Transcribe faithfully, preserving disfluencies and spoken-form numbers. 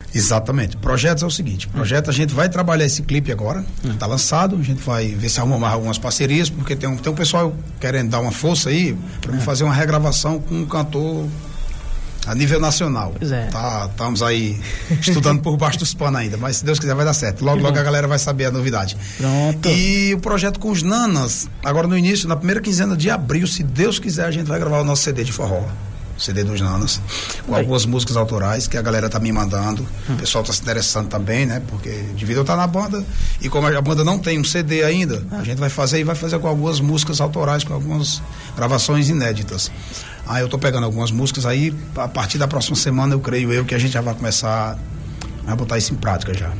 Exatamente. Projetos é o seguinte, projeto a gente vai trabalhar esse clipe agora, está hum. lançado, a gente vai ver se arruma mais algumas parcerias, porque tem um, tem um pessoal querendo dar uma força aí para hum. fazer uma regravação com um cantor a nível nacional. Pois é. Tá, estamos aí estudando por baixo dos panos ainda, mas se Deus quiser vai dar certo. Logo, logo a galera vai saber a novidade. Pronto. E o projeto com os Nanas, agora no início, na primeira quinzena de abril, se Deus quiser, a gente vai gravar o nosso C D de forró. C D dos Nanas, com Oi. algumas músicas autorais que a galera tá me mandando. Hum. O pessoal tá se interessando também, né? Porque devido eu estar na banda, e como a banda não tem um C D ainda, ah. a gente vai fazer e vai fazer com algumas músicas autorais, com algumas gravações inéditas. Aí eu tô pegando algumas músicas aí, a partir da próxima semana eu creio eu que a gente já vai começar a botar isso em prática já.